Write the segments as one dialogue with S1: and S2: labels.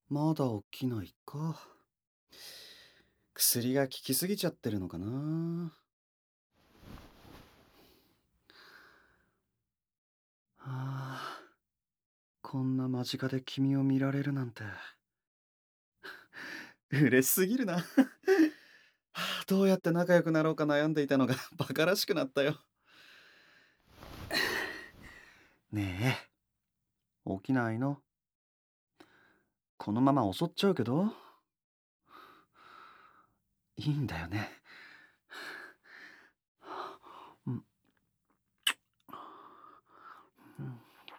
S1: まだ起きないか。薬が効きすぎちゃってるのかな。ああ、こんな間近で君を見られるなんて嬉しすぎるな。どうやって仲良くなろうか悩んでいたのがバカらしくなったよ。ねえ、起きないの？このまま襲っちゃうけど。いいんだよね。うん、うん、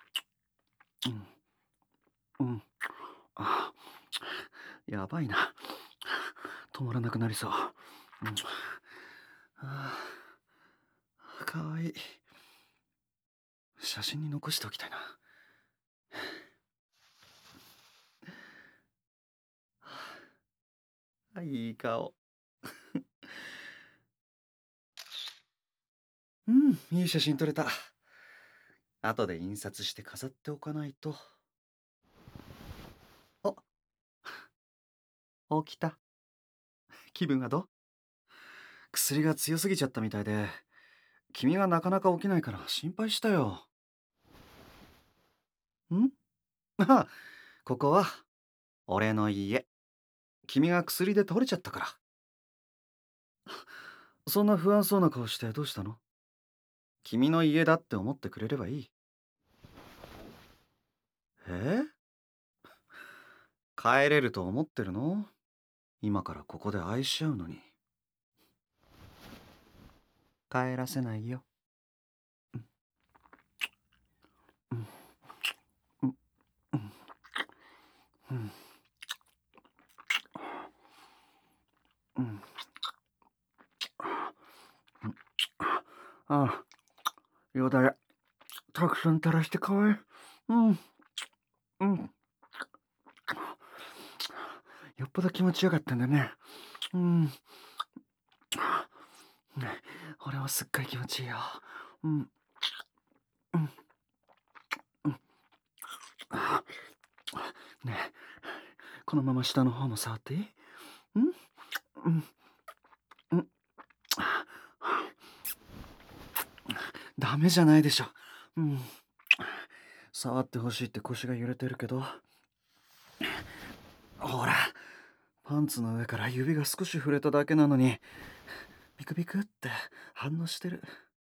S1: うん、うん。あ、やばいな。止まらなくなりそう。うん、ああ、かわいい。写真に残しておきたいな。あ、いい顔。うん、いい写真撮れた。後で印刷して飾っておかないと。起きた。気分はどう？薬が強すぎちゃったみたいで、君がなかなか起きないから心配したよ。んあ、ここは俺の家。君が薬で倒れちゃったから。そんな不安そうな顔してどうしたの？君の家だって思ってくれればいい。え？帰れると思ってるの？今からここで愛し合うのに。帰らせないよ。うん、うん、うん、うん、うん。ああ、よだれ、たくさん垂らしてかわいい。うん、うん。よっぽど気持ちよかったんだね。うん。ね、俺はすっごい気持ちいいよ。うん、うん、うん。あ、ねえ、このまま下の方も触っていい？うん、うん、うん。ダメじゃないでしょ。うん。触ってほしいって腰が揺れてるけど。ほら、パンツの上から指が少し触れただけなのに、ビクビクって反応してる。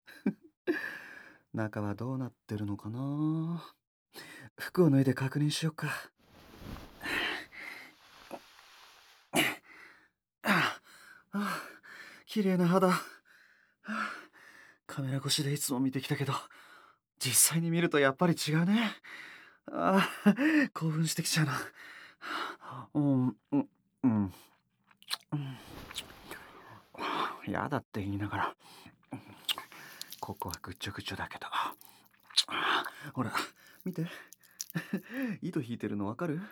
S1: 中はどうなってるのかな。服を脱いで確認しようか。ああ、綺麗な肌。カメラ越しでいつも見てきたけど、実際に見るとやっぱり違うね。ああ、興奮してきちゃうな。うん、うん、うん。やだって言いながら、ここはぐっちょぐちょだけど。ほら、見て。糸引いてるのわかる？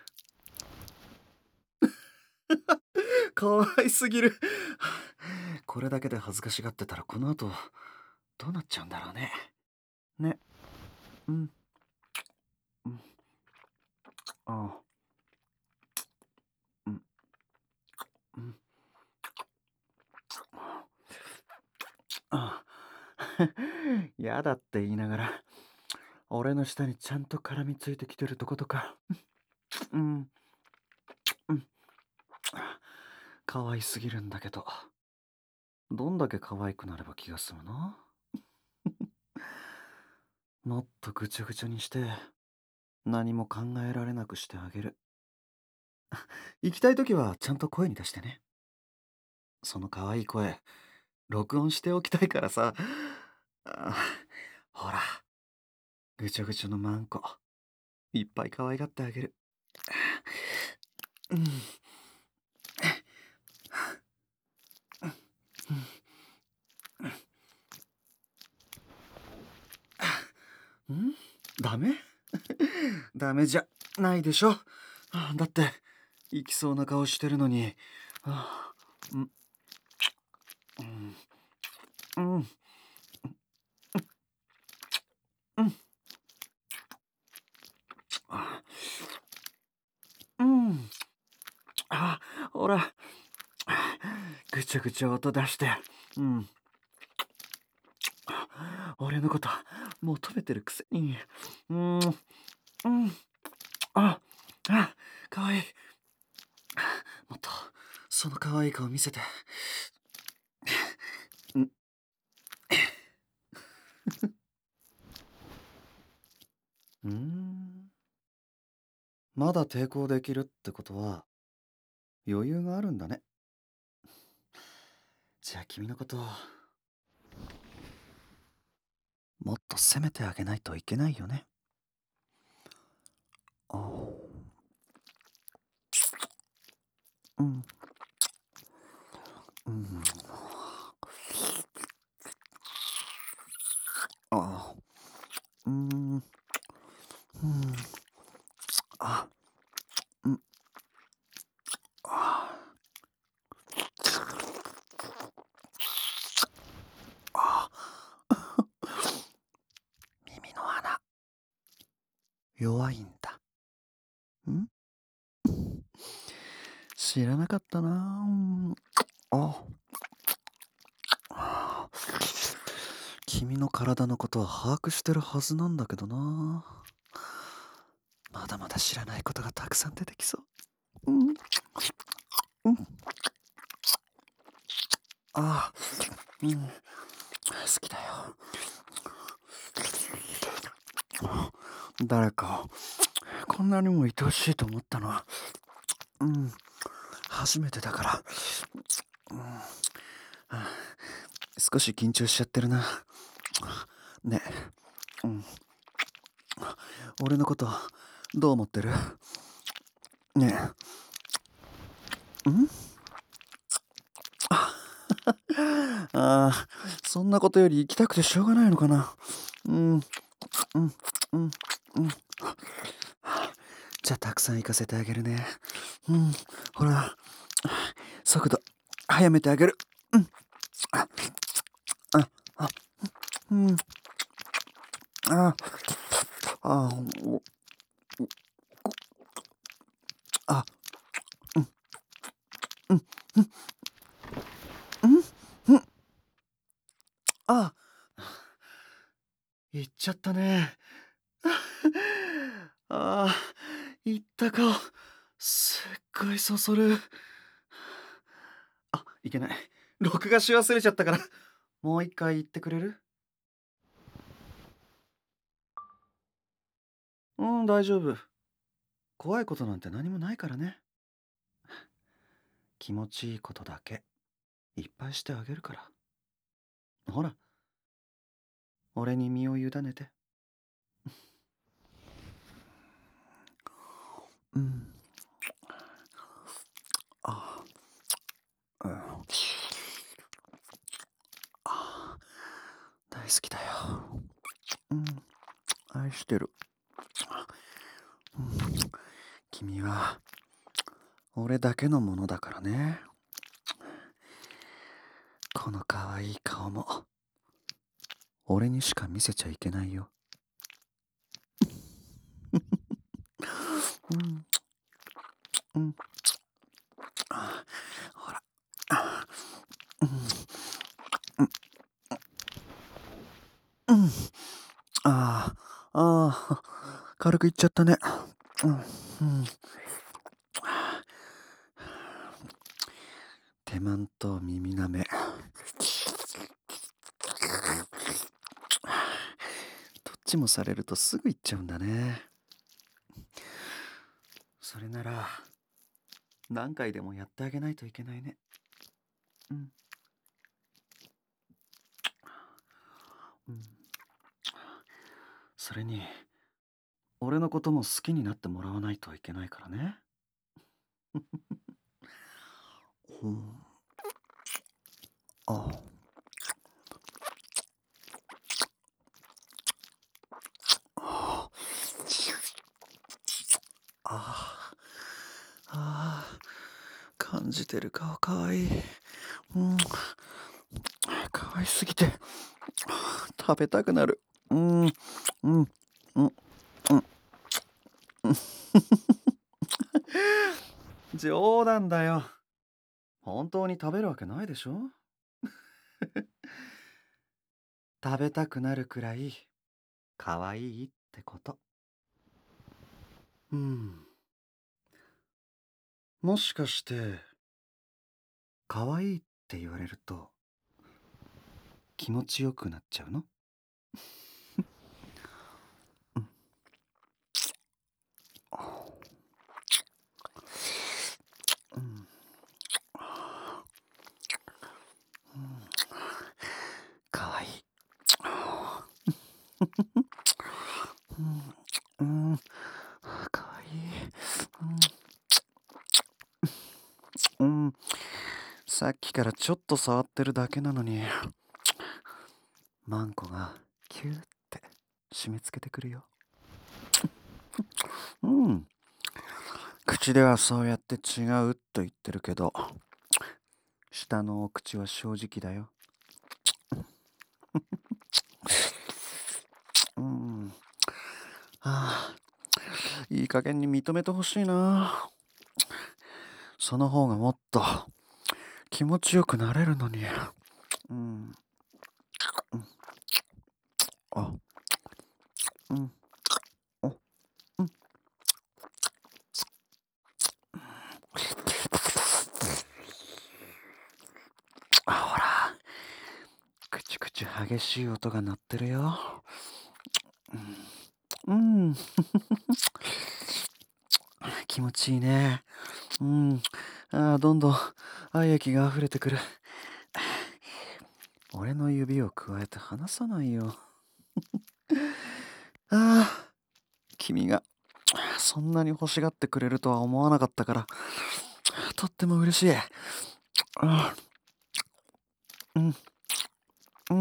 S1: かわいすぎる。これだけで恥ずかしがってたらこの後、どうなっちゃうんだろうね。ね。うん、うん、ああ、うん、うん。ああ。やだって言いながら、俺の下にちゃんと絡みついてきてるとことか。うん、うん。可愛すぎるんだけど、どんだけ可愛くなれば気が済むの？もっとぐちゃぐちゃにして、何も考えられなくしてあげる。行きたいときはちゃんと声に出してね。その可愛い声、録音しておきたいからさ。あ、ほら、ぐちょぐちょのマンコ、いっぱい可愛がってあげる。うん、うん、ダメ？ダメじゃないでしょ。だって、行きそうな顔してるのに。あ、うん、うん、うん、うん、あ、うん。 あ、ほら、ぐちゃぐちゃ音出して。うん。俺のこと求めてるくせに。うん、うん。あ、かわいい。もっと、その可愛い顔見せて。んうーん。まだ抵抗できるってことは、余裕があるんだね。じゃあ君のこと、もっと責めてあげないといけないよね。ああ、うん、うん。ああ、うん、うん。あ、うん、ああ、耳の穴、弱いんだ。ん知らなかったな。うん、あ、君の体のことは把握してるはずなんだけどな。まだまだ知らないことがたくさん出てきそう。うん、うん、ああ、うん、好きだよ。誰かこんなにも愛おしいと思ったのは、うん、初めてだから、うん、少し緊張しちゃってるな。ねえ、うん、俺のことどう思ってる？ねえ、ああ、そんなことより行きたくてしょうがないのかな。うん、うん、うん、うん。じゃあたくさん行かせてあげるね。うん、ほら、速度速めてあげる。うん、あ、あ、あ、うん、あ、あ、お、あ、うん、うん、うん、うん、あ、行っちゃったね。ああ、行ったか。すっごいそそる。あ、いけない。録画し忘れちゃったから、もう一回言ってくれる？うん、大丈夫。怖いことなんて何もないからね。気持ちいいことだけいっぱいしてあげるから。ほら、俺に身を委ねて。うん。あ、うん。あ、大好きだよ。うん。愛してる。うん。君は俺だけのものだからね。この可愛い顔も俺にしか見せちゃいけないよ。うん。うん。あ、ほら。あ、うん。うん。ああ、ああ、軽くいっちゃったね。うん。うん。手間んと耳なめ。どっちもされるとすぐ行っちゃうんだね。それなら何回でもやってあげないといけないね。うん、うん。それに俺のことも好きになってもらわないといけないからね。うん、あ、あ、あ、あ、感じてる顔かわいい。うん、かわいすぎて食べたくなる。うん、うん、うん、うん。 冗談だよ。本当に食べるわけないでしょ。食べたくなるくらい可愛いってこと。うん。もしかして可愛いって言われると気持ちよくなっちゃうの？うん。うん。可愛い。うん。うん。可愛い。うん。うん。さっきからちょっと触ってるだけなのに、マンコがキューって締め付けてくるよ。うん。口ではそうやって違うと言ってるけど、下のお口は正直だよ。うん。ああ、いい加減に認めてほしいな。その方がもっと気持ちよくなれるのに。うん。うん。あ、うん。お、うん。あ、ほら、くちくち激しい音が鳴ってるよ。うん。気持ちいいね。うん。どんどん愛液が溢れてくる。俺の指をくわえて離さないよ。ああ、君がそんなに欲しがってくれるとは思わなかったから、とっても嬉しい。あうん、うん、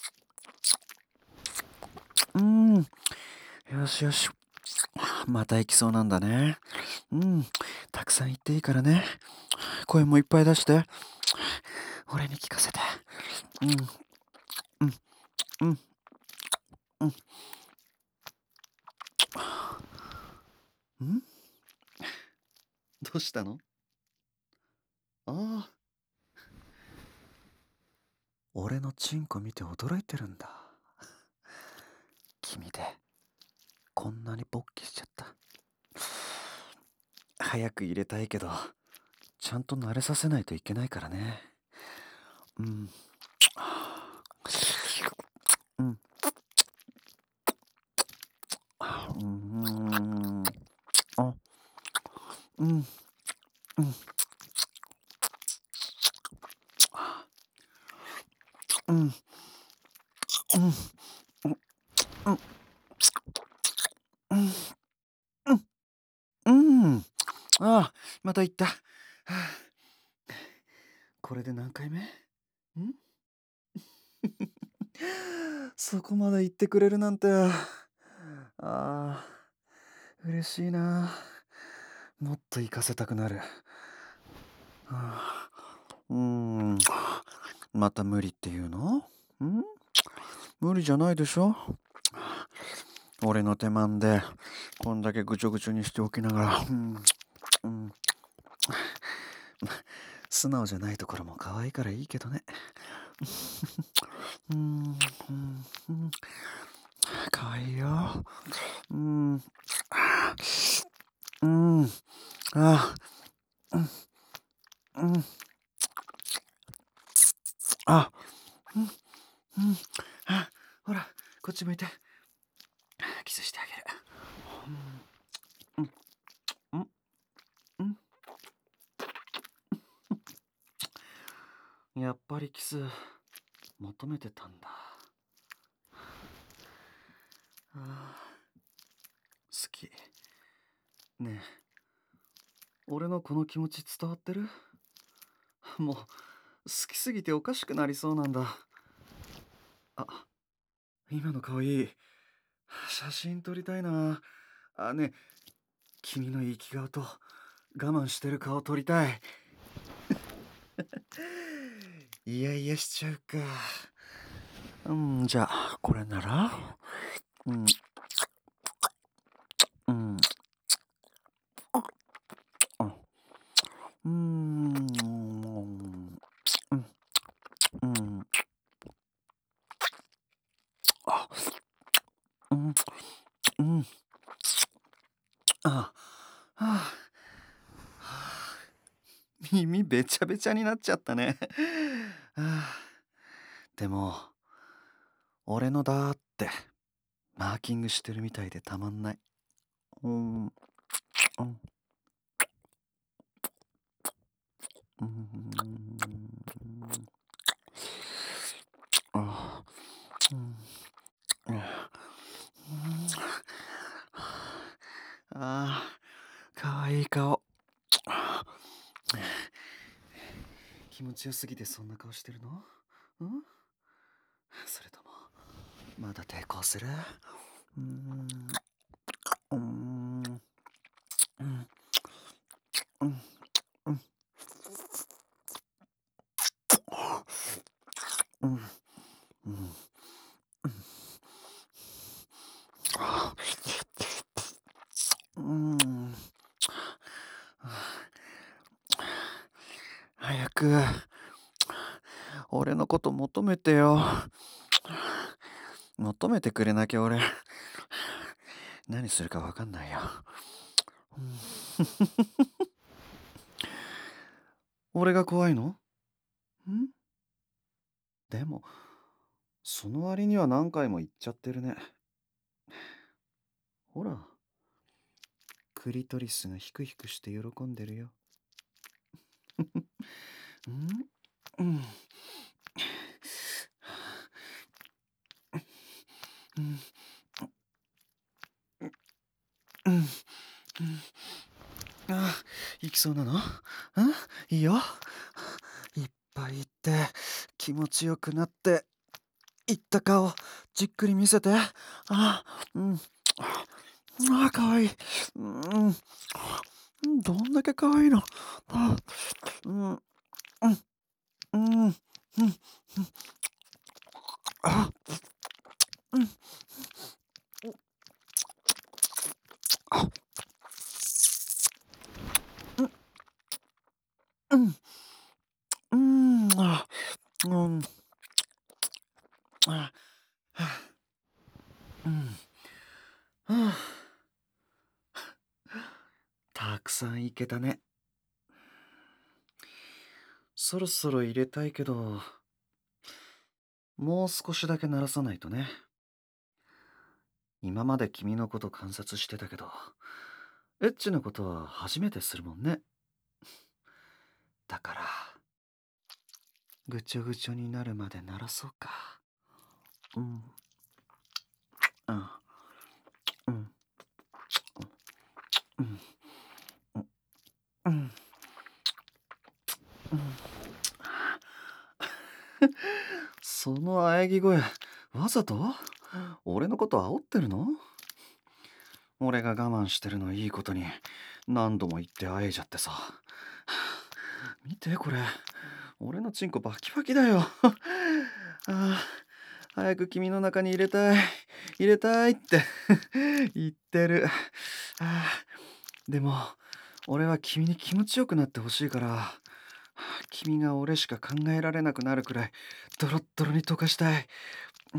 S1: うん。よしよし。また行きそうなんだね。うん。たくさん言っていいからね。声もいっぱい出して。俺に聞かせて。うん、うん、うん、うん。んどうしたの？ああ、俺のチンコ見て驚いてるんだ。君で、こんなに勃起しちゃった。早く入れたいけど、ちゃんと慣れさせないといけないからね。うん。うん。うん。あ、うん。うん。うん。うん。うん。うん。うん。ああ、また行った。はあ、これで何回目？そこまで言ってくれるなんて。ああ、嬉しいな。もっと行かせたくなる。はあ、また無理って言うの？無理じゃないでしょ。俺の手間でこんだけぐちょぐちょにしておきながら、うん、素直じゃないところも可愛いからいいけどね。うん、うん、可愛いよ。うん、うん、あ、うん、あ、うん、うん、あ、ほら、こっち向いて。キスしてあげる。うん、うん、うん。やっぱりキス求めてたんだ。あ好き。ねえ、俺のこの気持ち伝わってる？もう好きすぎておかしくなりそうなんだ。あ、今の顔いい。写真撮りたいな。ねえ、君の生き顔と我慢してる顔撮りたい。いやいやしちゃうか。じゃあ、これなら、うん、うん、うん、 うん。ああ、はあ、耳べちゃべちゃになっちゃったね。ああ、でも、俺のだーってマーキングしてるみたいでたまんない。うん、うん、うん、あ、うん、うん、あー、かわいい顔。気持ちよすぎてそんな顔してるの？うん、それとも、まだ抵抗する？うーん、うーん、うん、うん、うん、うん、うん、うん、早く、俺のこと求めてよ。求めてくれなきゃ俺、何するかわかんないよ。うん、俺が怖いの？んでも、その割には何回も言っちゃってるね。ほら、クリトリスがヒクヒクして喜んでるよ。うんうん、うん、うん、うん。あ、行きそうなの？いいよ。いっぱい行って、気持ちよくなって、行った顔、じっくり見せて。うん。かわいい。うん。どんだけかわいいの。あ、うん、うん、うん、うん、あ、うん、あ、うん、うん、うん、あ、うん、はたくさん行けたね。そろそろ入れたいけど、もう少しだけ鳴らさないとね。今まで君のこと観察してたけど、エッチなことは初めてするもんね。だから、ぐちょぐちょになるまで鳴らそうか。うん、うん、うん、うん、うん、うん。その喘ぎ声、わざと？俺のこと煽ってるの？俺が我慢してるのいいことに、何度も言ってあえいじゃってさ。見てこれ、俺のチンコバキバキだよ。早く君の中に入れたい、入れたいって言ってる。でも、俺は君に気持ちよくなってほしいから、君が俺しか考えられなくなるくらい、ドロッドロに溶かしたい。うん、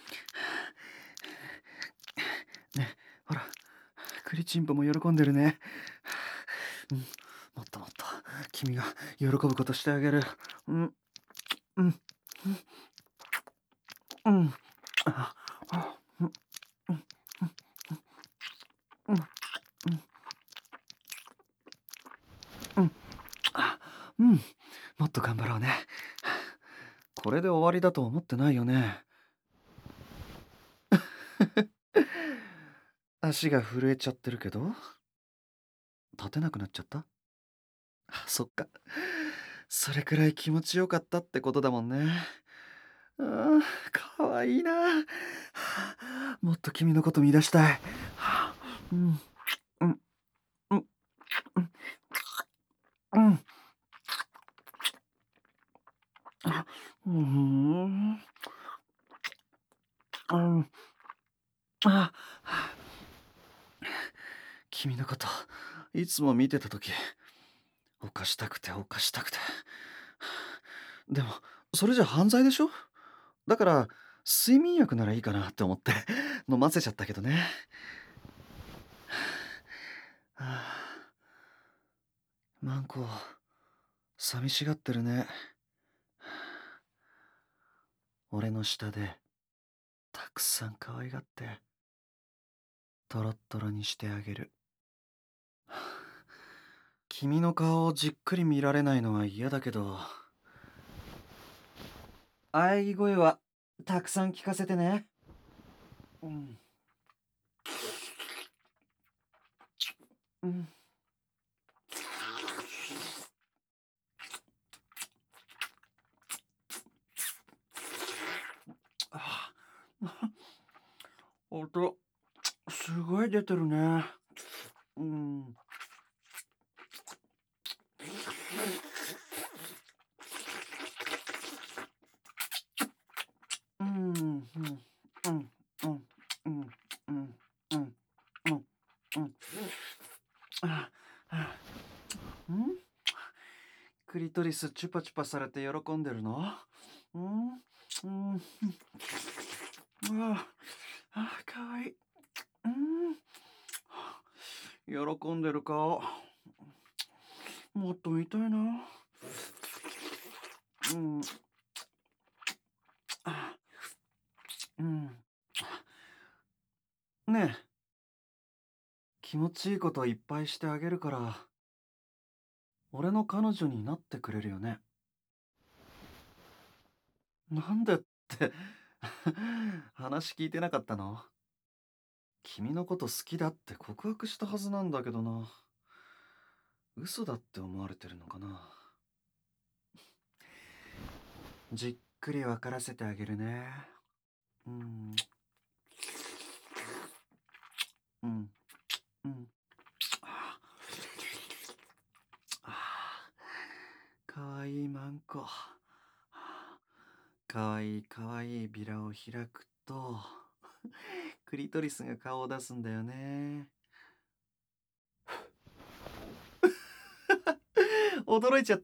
S1: ね、ほら、クリチンポも喜んでるね。うん、もっともっと、君が喜ぶことしてあげる。うん、うん、うん。あ、うん、うん、うん、うん、うん。もっと頑張ろうね。これで終わりだと思ってないよね。足が震えちゃってるけど、立てなくなっちゃった？そっか。それくらい気持ちよかったってことだもんね。うん、かわいいな。もっと君のこと見出したい。うん、うん、うん、うん、うん。うん、うん。あ、君のこと、いつも見てたとき、犯したくて犯したくて。でも、それじゃ犯罪でしょ？だから、 睡眠薬ならいいかなって思って飲ませちゃったけどね。はあ、マンコ、寂しがってるね。俺の下でたくさん可愛がってトロットロにしてあげる。君の顔をじっくり見られないのは嫌だけど、喘ぎ声はたくさん聞かせてね。うん、うん、あ音、すごい出てるね。うん、うん、うん、うん、うん、うん、うん、うん、うん、うん、あ、あ、んクリトリスチュパチュパされて喜んでるの？うん、うん、ああ、かわいい。うん、喜んでる顔。もっと見たいな。うん、あ、うん。ねえ、気持ちいいこといっぱいしてあげるから、俺の彼女になってくれるよね。なんでって話聞いてなかったの？君のこと好きだって告白したはずなんだけどな。嘘だって思われてるのかな。じっくり分からせてあげるね。うん、うん、うん。ああ、かわいいマンコ。かわいいかわいいビラを開くと、クリトリスが顔を出すんだよね。驚いちゃった。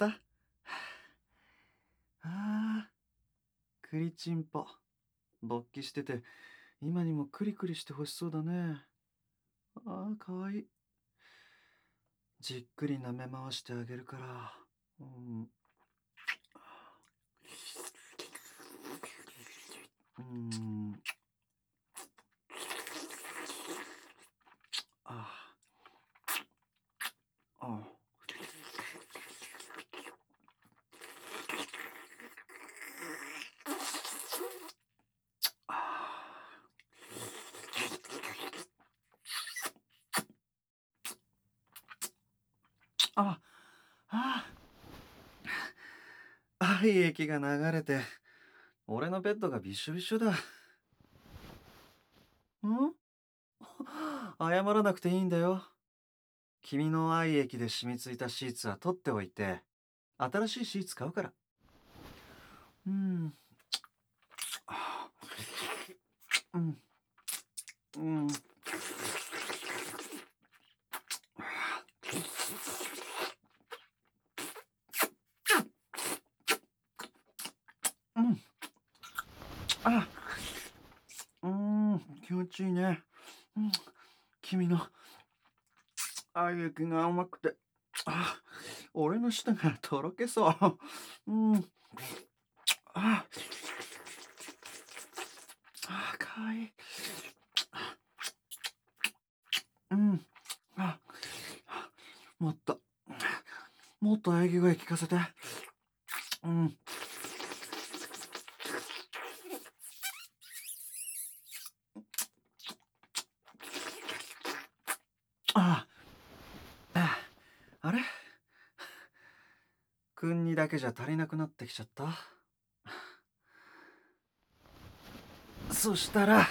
S1: ああ、クリチンポ。勃起してて、今にもクリクリしてほしそうだね。ああ、かわいい。じっくり舐め回してあげるから。うん。うん。ああ、ああ。ああ、愛液が流れて、俺のベッドがびしょびしょだ。ん謝らなくていいんだよ。君の愛液で染みついたシーツは取っておいて、新しいシーツ買うから。うん、うん、うん、うん、あ、気持ちいいね。うん、君の愛液が甘くて、あ、俺の舌がとろけそう。うん、あ、かわいい。うん、あ、もっと、もっと喘ぎ声聞かせて。うん、あ、あ、あれ君にだけじゃ足りなくなってきちゃった。そしたら、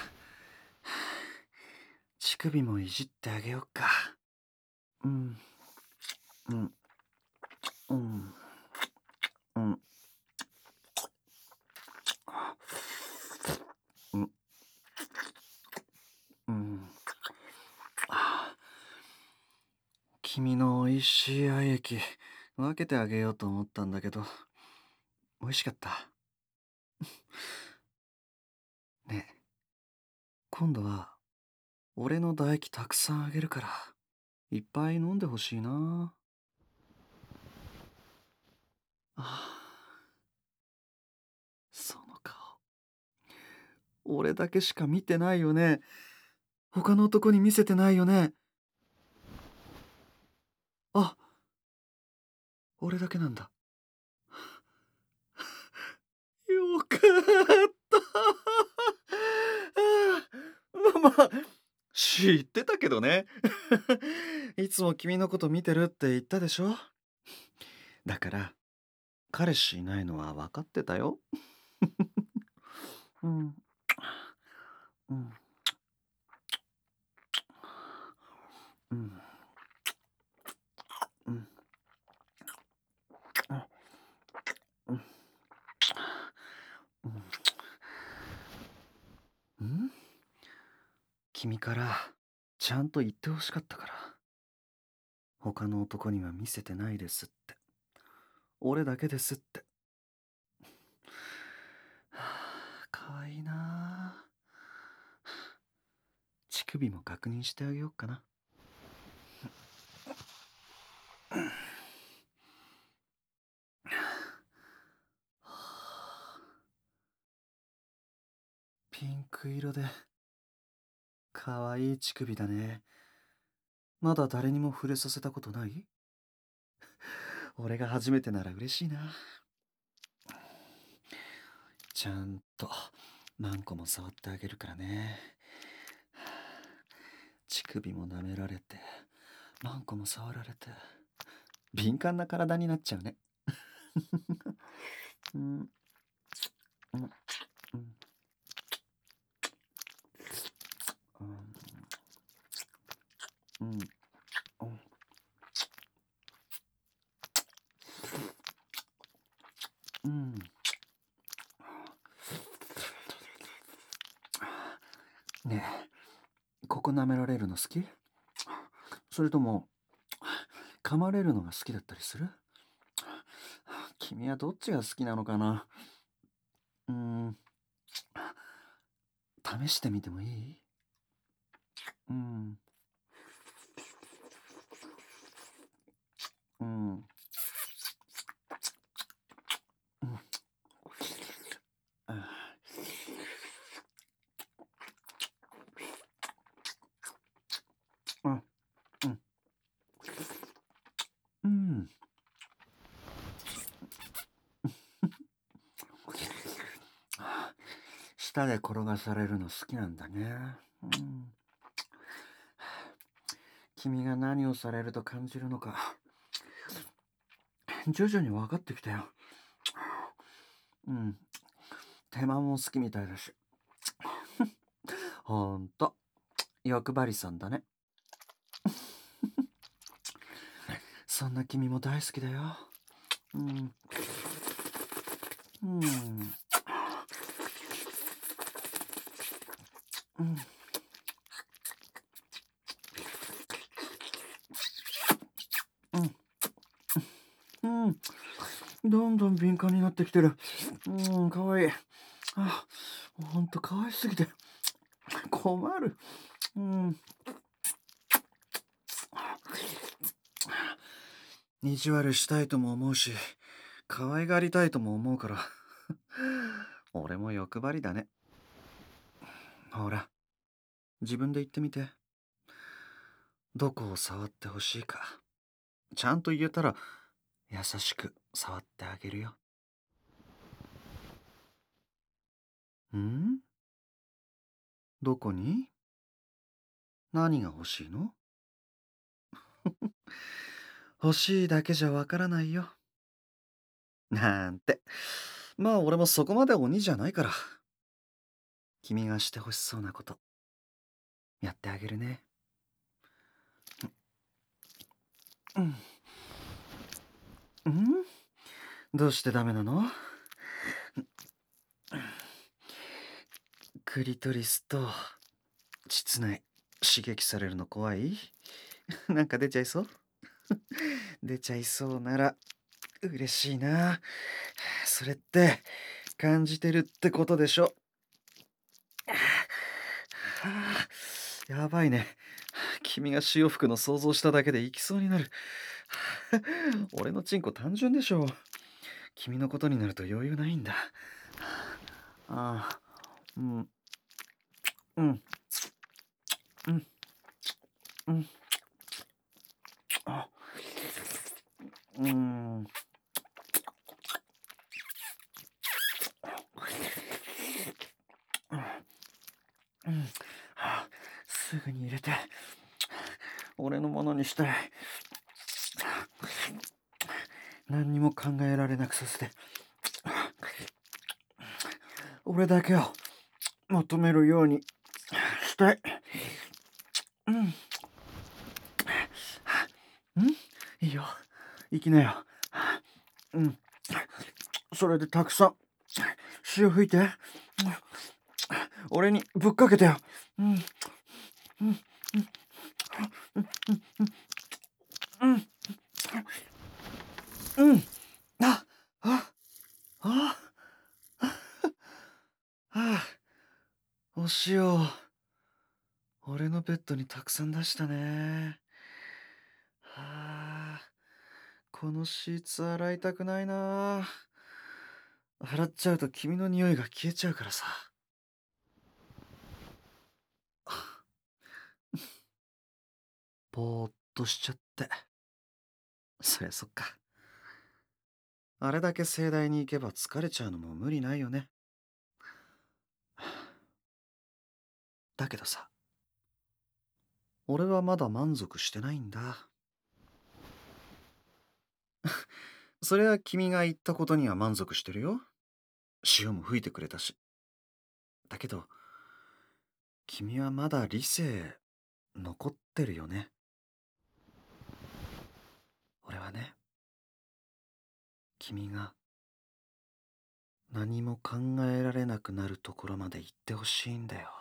S1: 乳首もいじってあげようか。うん、うん、うん、うん、うん、うん。君の美味しい愛液、分けてあげようと思ったんだけど、美味しかった。 ねえ、今度は俺の唾液たくさんあげるから、いっぱい飲んでほしいな。あ、その顔。俺だけしか見てないよね。他の男に見せてないよね。あ、俺だけなんだ。よかった。まあ、知ってたけどね。いつも君のこと見てるって言ったでしょ。だから、彼氏いないのは分かってたよ。うん、うん、うん、うん、うん、うん。君からちゃんと言ってほしかったから。他の男には見せてないですって。俺だけですって。かわいいな。乳首も確認してあげようかな。ピンク色でかわいい乳首だね。まだ誰にも触れさせたことない？俺が初めてなら嬉しいな。ちゃんと何個も触ってあげるからね。乳首も舐められて、何個も触られて、敏感な体になっちゃうね。うん、うん、うん、うん、うん、うん。ねえ、ここ舐められるの好き？それとも、噛まれるのが好きだったりする？君はどっちが好きなのかな？うーん、試してみてもいい？うん、うん、うん、あ、うん、うん、うん。舌で転がされるの好きなんだね。うん。君が何をされると感じるのか、徐々に分かってきたよ。うん。手間も好きみたいだし。ほんと、欲張りさんだね。そんな君も大好きだよ。うん。うん。うん。うん。うん。どんどん敏感になってきてる。うん、かわいい。あ、ほんとかわいすぎて困る。うん。意地悪したいとも思うし、可愛がりたいとも思うから。俺も欲張りだね。ほら、自分で言ってみて。どこを触ってほしいか。ちゃんと言えたら、優しく触ってあげるよ。ん？どこに？何が欲しいの？欲しいだけじゃわからないよ。なんて。まあ俺もそこまで鬼じゃないから。君がしてほしそうなこと、やってあげるね。うん。うん？どうしてダメなの？クリトリスと膣内刺激されるの怖い？なんか出ちゃいそう？出ちゃいそうなら嬉しいな。それって感じてるってことでしょ？ はあ、やばいね。君が潮吹くの想像しただけで行きそうになる。はあ俺のチンコ単純でしょう。君のことになると余裕ないんだ。ああ、うん、うん、うん、うん、あ、うん、うん、はあすぐに入れて、俺のものにしたい。何にも考えられなくさせて、俺だけを求めるようにしたい。うん、うん、いいよ。行きなよ。うん、それでたくさん潮吹いて。俺にぶっかけてよ。うん、うん、うん、うん。あ、あ、あ、あ、お塩。俺のベッドにたくさん出したね。はあ、このシーツ洗いたくないな。洗っちゃうと君の匂いが消えちゃうからさ。ぼーっとしちゃって。そりゃそっか。あれだけ盛大に行けば疲れちゃうのも無理ないよね。だけどさ、俺はまだ満足してないんだ。それは君が言ったことには満足してるよ。潮も吹いてくれたし。だけど、君はまだ理性残ってるよね。俺はね、君が何も考えられなくなるところまで行ってほしいんだよ。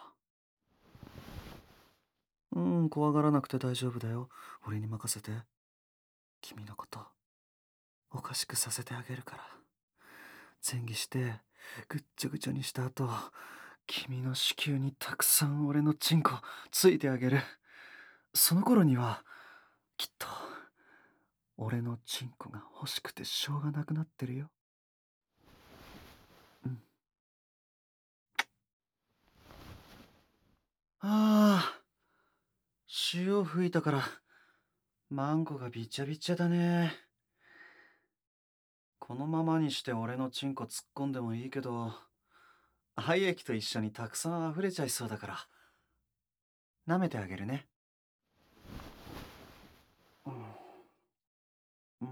S1: 怖がらなくて大丈夫だよ。俺に任せて。君のこと、おかしくさせてあげるから。前儀して、ぐっちょぐちょにした後、君の子宮にたくさん俺のチンコついてあげる。その頃には、きっと、俺のチンコが欲しくてしょうがなくなってるよ。うん。ああ、潮吹いたから、マンコがびちゃびちゃだね。このままにして俺のチンコ突っ込んでもいいけど、廃液と一緒にたくさん溢れちゃいそうだから、舐めてあげるね。うん。うん。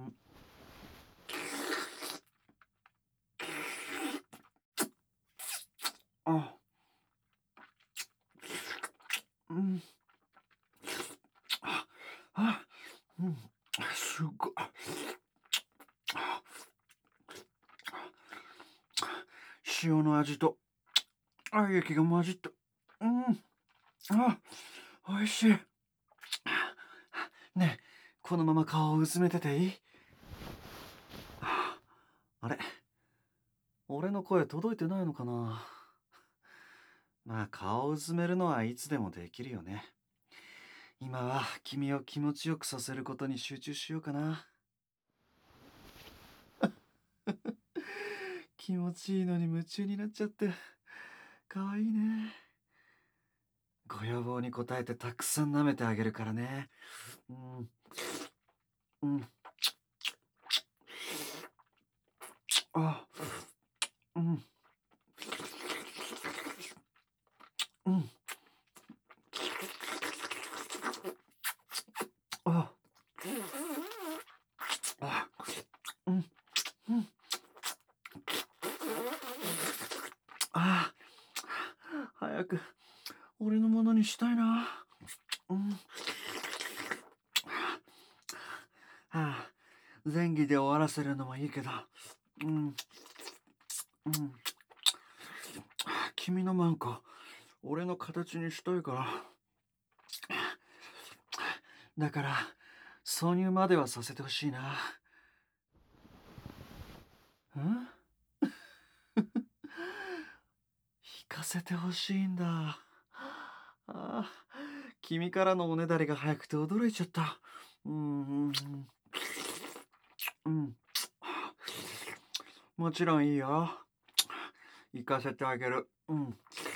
S1: あ、うん。あ、あ、うん。すごい。塩の味と愛液が混じった。うん。あ、おいしい。ねえ、このまま顔をうずめてていい？あれ、俺の声届いてないのかな。まあ顔をうずめるのはいつでもできるよね。今は君を気持ちよくさせることに集中しようかな。気持ちいいのに夢中になっちゃって。かわいいね。ご要望に応えてたくさん舐めてあげるからね。うん、うん、あ、うん、うん、あ、あ、うん、うん、あ、早く俺のものにしたいな。うん、はあ、前儀で終わらせるのもいいけど、うん、うん、君のマンコ、俺の形にしたいから。だから、挿入まではさせてほしいな。ん引かせてほしいんだ。 君からのおねだりが早くて驚いちゃった。うん、うん。もちろんいいよ。行かせてあげる。うん。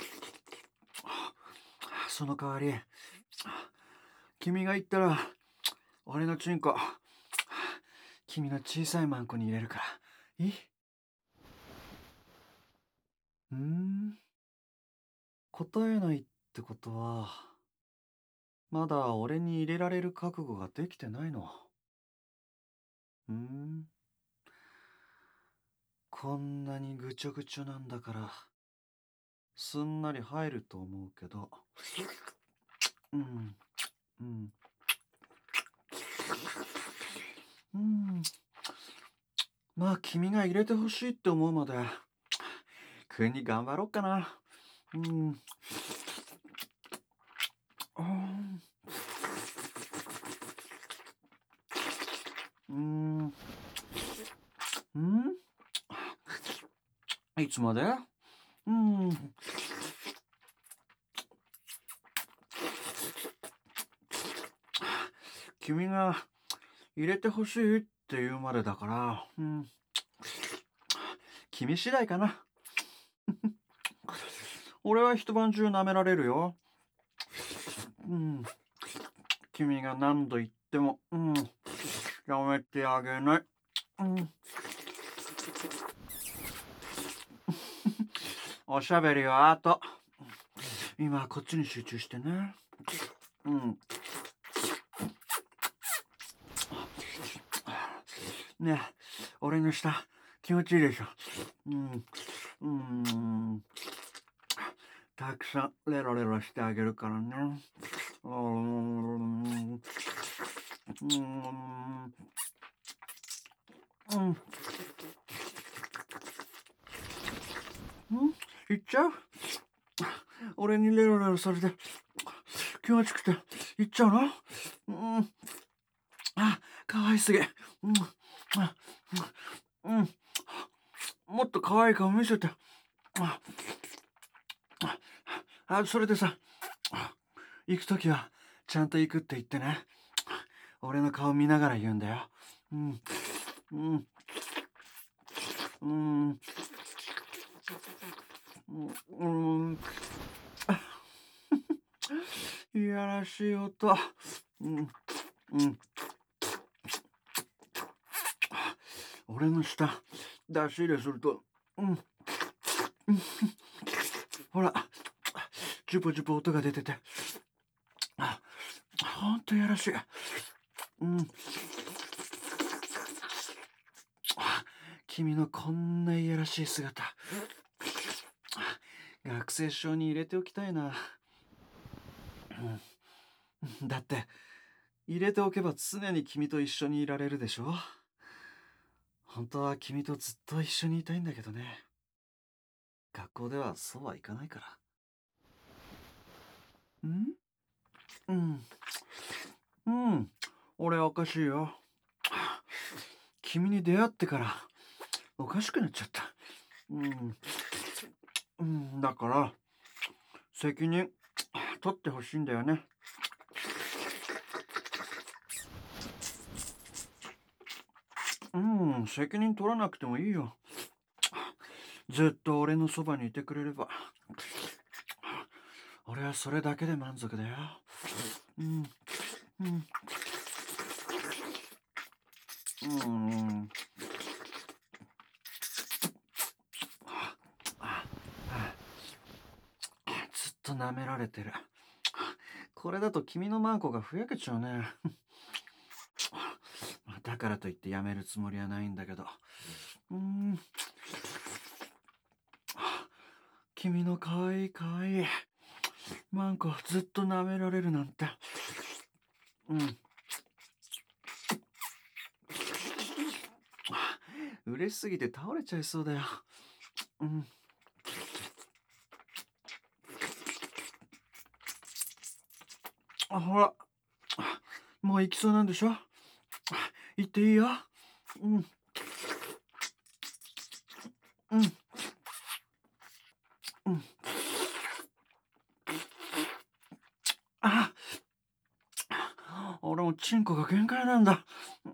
S1: その代わり、君が言ったら、俺のチンコ、君の小さいマンコに入れるから。いいうーん。答えないってことは、まだ俺に入れられる覚悟ができてないの。うーん。こんなにぐちょぐちょなんだから、すんなり入ると思うけど。うん、うん、うん。まあ、君が入れてほしいって思うまで、君に頑張ろうかな。うん。うん。うん。うん。いつまで？うん。君が入れてほしいって言うまでだから、うん。君次第かな。俺は一晩中舐められるよ。うん。君が何度言っても、うん。やめてあげない。うん。おしゃべりは後。今はこっちに集中してね。うん。ねえ、俺の舌、気持ちいいでしょ。うん。うん。たくさんレロレロしてあげるからね。うん。うん。うん。いっちゃう？俺にレロレロされて気持ちくていっちゃうの？うん。あ、かわいすぎ。うん。あ、うん。もっと可愛い顔見せて。あ、それでさ、行くときはちゃんと行くって言ってね。俺の顔見ながら言うんだよ。うん。うん。うん。うん。いやらしい音。うん。うん。俺の舌、出し入れすると、うん。ほら、ジュポジュポ音が出てて、ほんとやらしい。うん。君のこんないやらしい姿、学生証に入れておきたいな。だって、入れておけば常に君と一緒にいられるでしょ？本当は君とずっと一緒にいたいんだけどね。学校ではそうはいかないから。んうん。うん。俺はおかしいよ。君に出会ってからおかしくなっちゃった。うん。うん、だから、責任取ってほしいんだよね。うん、責任取らなくてもいいよ。ずっと俺のそばにいてくれれば。俺はそれだけで満足だよ。うん、うん、うん。ずっと舐められてる。これだと君のマンコがふやけちゃうね。だからといってやめるつもりはないんだけど。うん。君のかわいいかわいいマンコずっと舐められるなんて。うん。嬉しすぎて倒れちゃいそうだよ。うん。ほら。もう行きそうなんでしょ？行っていいよ。うん。うん。うん。あ、 チンコが限界なんだ。うん。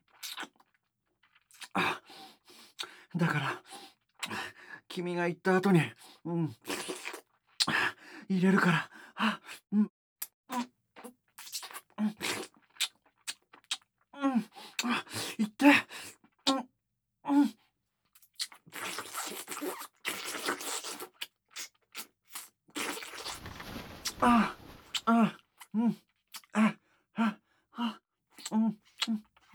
S1: あ、だから、君が言った後に、うん、入れるから。あ、うん、うん、うん、うん、あ、言って。うん、うん。ああ、うん、あ、あ、あ、うん、うん、うん。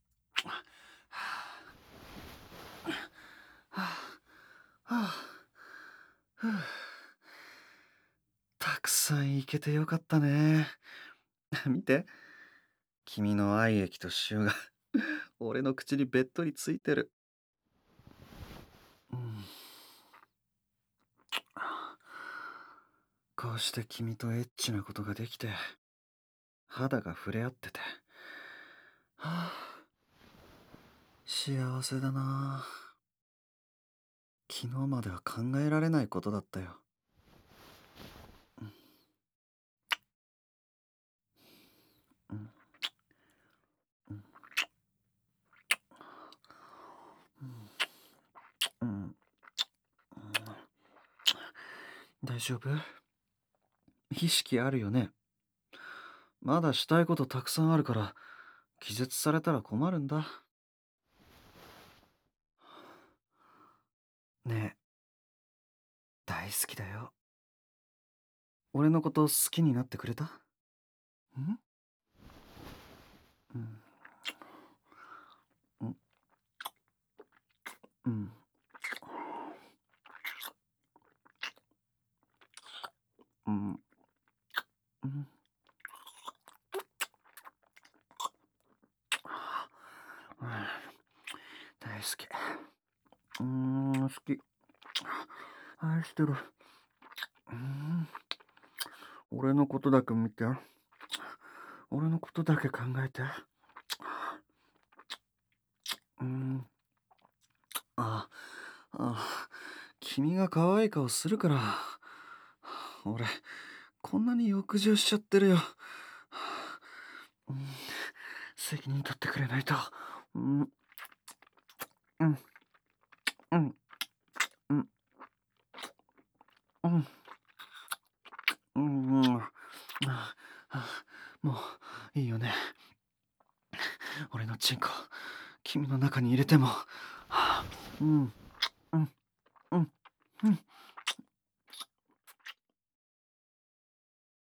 S1: はあ、はあ、たくさん行けてよかったね。見て、君の愛液と塩が俺の口にべっとりついてる。うん、こうして君とエッチなことができて、肌が触れ合ってて、はあ、幸せだな。昨日までは考えられないことだったよ。うん、うん、うん、うん、大丈夫？意識あるよね？まだしたいことたくさんあるから、気絶されたら困るんだ。ねえ、大好きだよ。俺のこと好きになってくれた？ん、うん、うん、うん、うん、うん、大好き。好き。愛してる。うん、俺のことだけ見て。俺のことだけ考えて。うん、あ、あ、君が可愛い顔するから、俺、こんなに欲情しちゃってるよ。うん、責任取ってくれないと。うん、うん、うん、うん、うん、うん、うん、もういいよね。俺のチンコ、君の中に入れても。うん、うん。